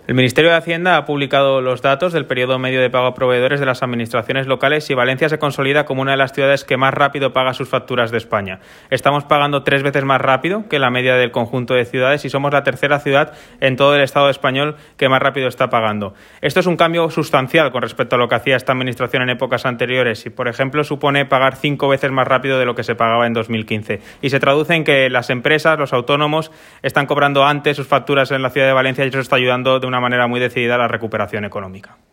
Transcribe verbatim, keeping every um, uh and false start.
El Ministerio de Hacienda ha publicado los datos del periodo medio de pago a proveedores de las administraciones locales y Valencia se consolida como una de las ciudades que más rápido paga sus facturas de España. Estamos pagando tres veces más rápido que la media del conjunto de ciudades y somos la tercera ciudad en todo el Estado español que más rápido está pagando. Esto es un cambio sustancial con respecto a lo que hacía esta administración en épocas anteriores y, por ejemplo, supone pagar cinco veces más rápido de lo que se pagaba en dos mil quince. Y se traduce en que las empresas, los autónomos, están cobrando antes sus facturas en la ciudad de Valencia y eso está ayudando de una manera muy decidida a la recuperación económica.